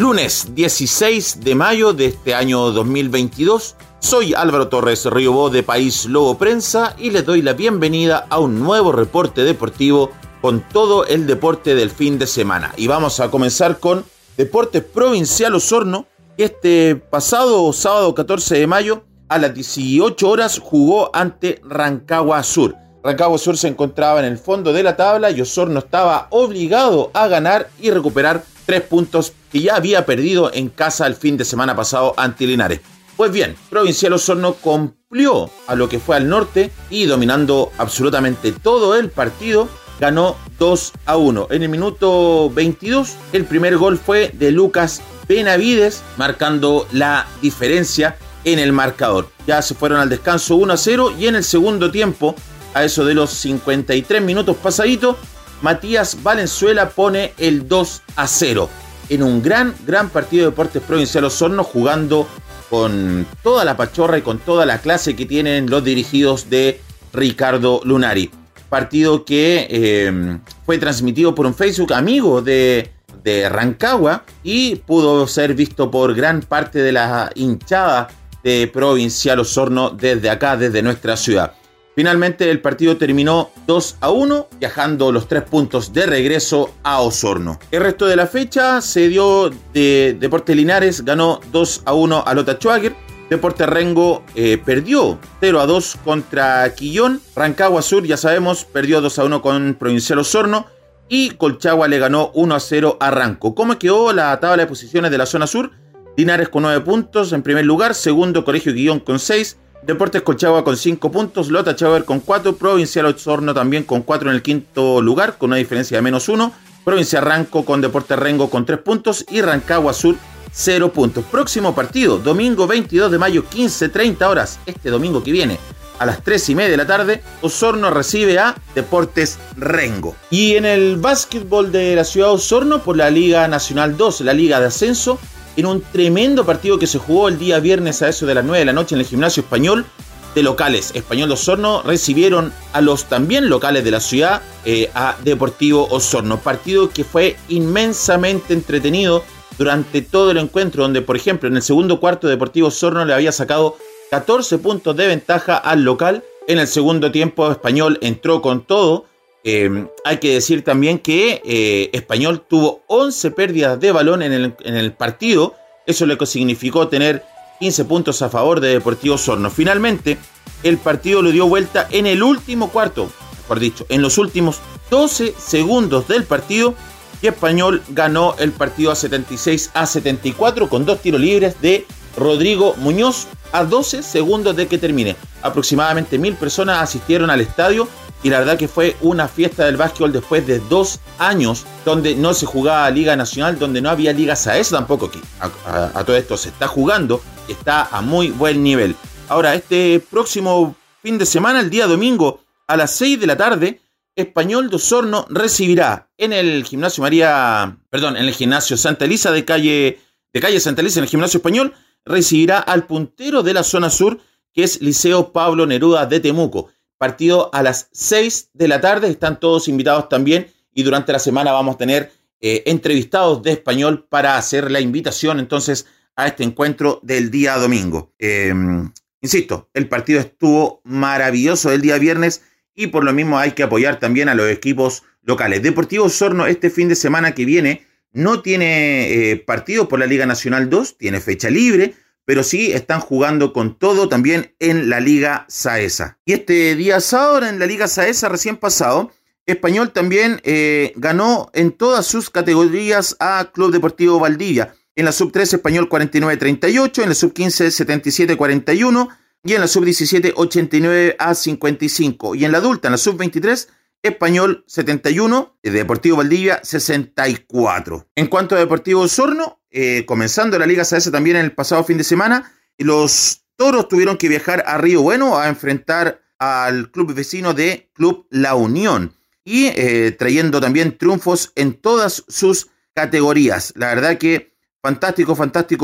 Lunes 16 de mayo de este año 2022. Soy Álvaro Torres Riobó de País Lobo Prensa y les doy la bienvenida a un nuevo reporte deportivo con todo el deporte del fin de semana. Y vamos a comenzar con Deportes Provincial Osorno, que este pasado sábado 14 de mayo a las 18 horas jugó ante Rancagua Sur. Rancagua Sur se encontraba en el fondo de la tabla y Osorno estaba obligado a ganar y recuperar 3 puntos que ya había perdido en casa el fin de semana pasado ante Linares. Pues bien, Provincial Osorno cumplió a lo que fue al norte y dominando absolutamente todo el partido, ganó 2-1. En el minuto 22, el primer gol fue de Lucas Benavides, marcando la diferencia en el marcador. Ya se fueron al descanso 1-0 y en el segundo tiempo, a eso de los 53 minutos pasaditos, Matías Valenzuela pone el 2-0. En un gran partido de Deportes Provincial Osorno, jugando con toda la pachorra y con toda la clase que tienen los dirigidos de Ricardo Lunari. Partido que fue transmitido por un Facebook amigo de Rancagua y pudo ser visto por gran parte de la hinchada de Provincial Osorno desde acá, desde nuestra ciudad. Finalmente el partido terminó 2-1, viajando los 3 puntos de regreso a Osorno. El resto de la fecha se dio de Deportes Linares, ganó 2-1 a Lota Schwager. Deportes Rengo perdió 0-2 contra Quillón. Rancagua Sur, ya sabemos, perdió 2-1 con Provincial Osorno. Y Colchagua le ganó 1-0 a Ranco. ¿Cómo quedó la tabla de posiciones de la zona sur? Linares con 9 puntos en primer lugar, segundo Colegio Quillón con 6, Deportes Colchagua con 5 puntos, Lota Schwager con 4, Provincial Osorno también con 4 en el quinto lugar, con una diferencia de -1, Provincial Ranco con Deportes Rengo con 3 puntos y Rancagua Sur 0 puntos. Próximo partido, domingo 22 de mayo, 15:30 horas, este domingo que viene, a las 3:30 de la tarde, Osorno recibe a Deportes Rengo. Y en el básquetbol de la ciudad de Osorno, por la Liga Nacional 2, la Liga de Ascenso, en un tremendo partido que se jugó el día viernes a eso de las 9 de la noche en el Gimnasio Español, de locales. Español de Osorno recibieron a los también locales de la ciudad, a Deportivo Osorno. Partido que fue inmensamente entretenido durante todo el encuentro, donde, por ejemplo, en el segundo cuarto Deportivo Osorno le había sacado 14 puntos de ventaja al local. En el segundo tiempo Español entró con todo. Hay que decir también que Español tuvo 11 pérdidas de balón en el partido. Eso le significó tener 15 puntos a favor de Deportivo Osorno. Finalmente, el partido lo dio vuelta en el último cuarto, mejor dicho, en los últimos 12 segundos del partido, y Español ganó el partido a 76-74 con 2 tiros libres de Rodrigo Muñoz a 12 segundos de que termine. Aproximadamente 1000 personas asistieron al estadio y la verdad que fue una fiesta del básquetbol después de 2 años donde no se jugaba Liga Nacional, donde no había Liga SAES tampoco, que a todo esto se está jugando, está a muy buen nivel. Ahora, este próximo fin de semana, el día domingo, a las 6 de la tarde, Español de Osorno recibirá en el gimnasio en el gimnasio Santa Elisa de calle Santa Elisa, en el gimnasio Español, recibirá al puntero de la zona sur, que es Liceo Pablo Neruda de Temuco. Partido a las 6 de la tarde, están todos invitados también, y durante la semana vamos a tener entrevistados de Español para hacer la invitación entonces a este encuentro del día domingo. Insisto, el partido estuvo maravilloso el día viernes y por lo mismo hay que apoyar también a los equipos locales. Deportivo Osorno este fin de semana que viene no tiene partido por la Liga Nacional 2, tiene fecha libre, pero sí están jugando con todo también en la Liga Saesa. Y este día sábado en la Liga Saesa recién pasado, Español también ganó en todas sus categorías a Club Deportivo Valdivia. En la sub-13 Español 49-38, en la sub-15 77-41 y en la sub-17 89-55. Y en la adulta, en la sub-23, Español 71, Deportivo Valdivia 64. En cuanto a Deportivo Osorno, comenzando la Liga SAES también en el pasado fin de semana, los toros tuvieron que viajar a Río Bueno a enfrentar al club vecino de Club La Unión y trayendo también triunfos en todas sus categorías. La verdad que fantástico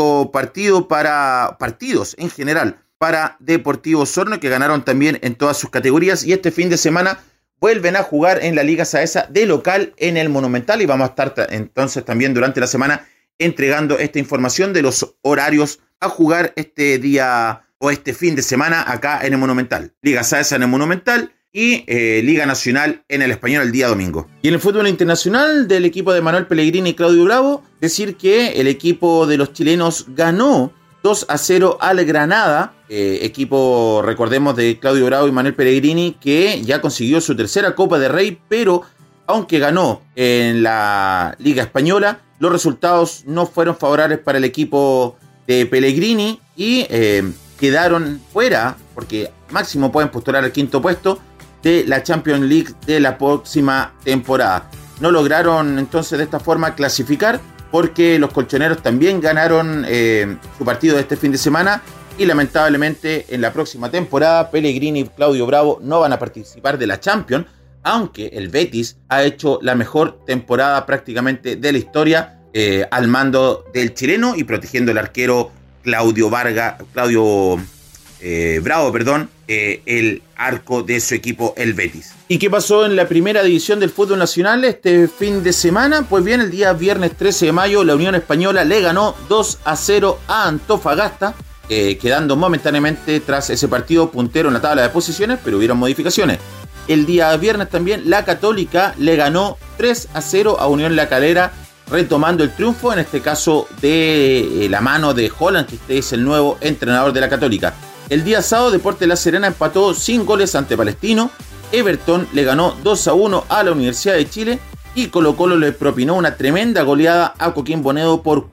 partidos en general para Deportivo Osorno, que ganaron también en todas sus categorías, y este fin de semana vuelven a jugar en la Liga Saesa de local en el Monumental, y vamos a estar entonces también durante la semana entregando esta información de los horarios a jugar este día o este fin de semana acá en el Monumental. Liga Saesa en el Monumental y Liga Nacional en el Español el día domingo. Y en el fútbol internacional del equipo de Manuel Pellegrini y Claudio Bravo, decir que el equipo de los chilenos ganó 2-0 al Granada, equipo, recordemos, de Claudio Bravo y Manuel Pellegrini, que ya consiguió su tercera Copa de Rey, pero aunque ganó en la Liga Española, los resultados no fueron favorables para el equipo de Pellegrini y quedaron fuera, porque máximo pueden postular al quinto puesto de la Champions League de la próxima temporada. No lograron entonces de esta forma clasificar, porque los colchoneros también ganaron su partido de este fin de semana y lamentablemente en la próxima temporada Pellegrini y Claudio Bravo no van a participar de la Champions, aunque el Betis ha hecho la mejor temporada prácticamente de la historia al mando del chileno y protegiendo el arquero Claudio Bravo, el arco de su equipo, el Betis. ¿Y qué pasó en la primera división del fútbol nacional este fin de semana? Pues bien, el día viernes 13 de mayo, la Unión Española le ganó 2-0 a Antofagasta, quedando momentáneamente tras ese partido puntero en la tabla de posiciones, pero hubieron modificaciones. El día viernes también, la Católica le ganó 3-0 a Unión La Calera, retomando el triunfo, en este caso de la mano de Holland, que este es el nuevo entrenador de la Católica. El día sábado, Deportes La Serena empató sin goles ante Palestino, Everton le ganó 2-1 a la Universidad de Chile y Colo-Colo le propinó una tremenda goleada a Coquimbo Unido por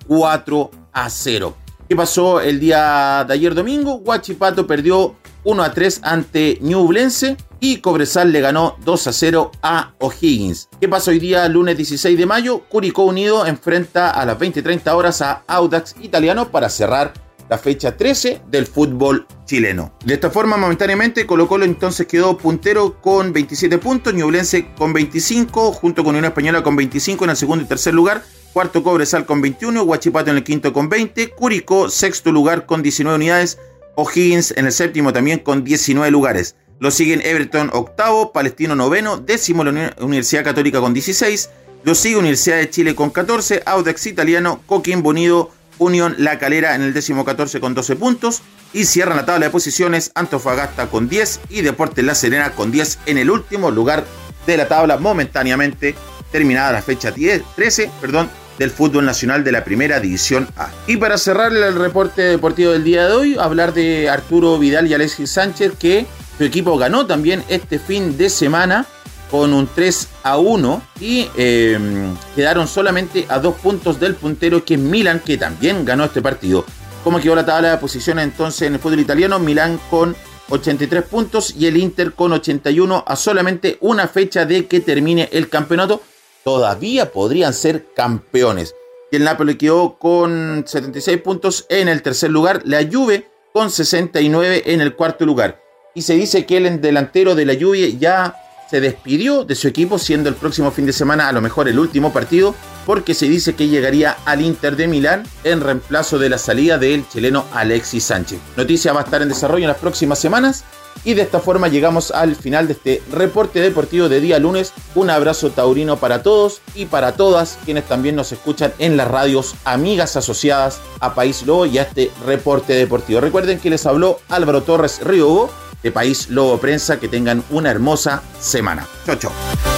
4-0. ¿Qué pasó el día de ayer domingo? Huachipato perdió 1-3 ante Ñublense y Cobresal le ganó 2-0 a O'Higgins. ¿Qué pasó hoy día, lunes 16 de mayo? Curicó Unido enfrenta a las 20:30 horas a Audax Italiano para cerrar la fecha 13 del fútbol chileno. De esta forma, momentáneamente, Colo-Colo entonces quedó puntero con 27 puntos, Ñublense con 25, junto con Unión Española con 25 en el segundo y tercer lugar, cuarto Cobresal con 21, Huachipato en el quinto con 20, Curicó sexto lugar con 19 unidades, O'Higgins en el séptimo también con 19 lugares. Lo siguen Everton octavo, Palestino noveno, décimo la Universidad Católica con 16, lo sigue Universidad de Chile con 14, Audax Italiano, Coquimbo Unido, Unión La Calera en el 14 con 12 puntos y cierran la tabla de posiciones Antofagasta con 10 y Deportes La Serena con 10 en el último lugar de la tabla, momentáneamente terminada la fecha 13 del fútbol nacional de la primera división A. Y para cerrar el reporte deportivo del día de hoy, hablar de Arturo Vidal y Alexis Sánchez, que su equipo ganó también este fin de semana con un 3-1 y quedaron solamente a 2 puntos del puntero, que es Milan, que también ganó este partido. ¿Cómo quedó la tabla de posiciones entonces en el fútbol italiano? Milán con 83 puntos y el Inter con 81, a solamente una fecha de que termine el campeonato. Todavía podrían ser campeones. Y el Napoli quedó con 76 puntos en el tercer lugar, la Juve con 69 en el cuarto lugar. Y se dice que el delantero de la Juve ya se despidió de su equipo, siendo el próximo fin de semana a lo mejor el último partido, porque se dice que llegaría al Inter de Milán en reemplazo de la salida del chileno Alexis Sánchez. Noticia va a estar en desarrollo en las próximas semanas y de esta forma llegamos al final de este reporte deportivo de día lunes. Un abrazo taurino para todos y para todas quienes también nos escuchan en las radios amigas asociadas a País Lobo y a este reporte deportivo. Recuerden que les habló Álvaro Torres Río de País Lobo Prensa. Que tengan una hermosa semana. Chau, chau.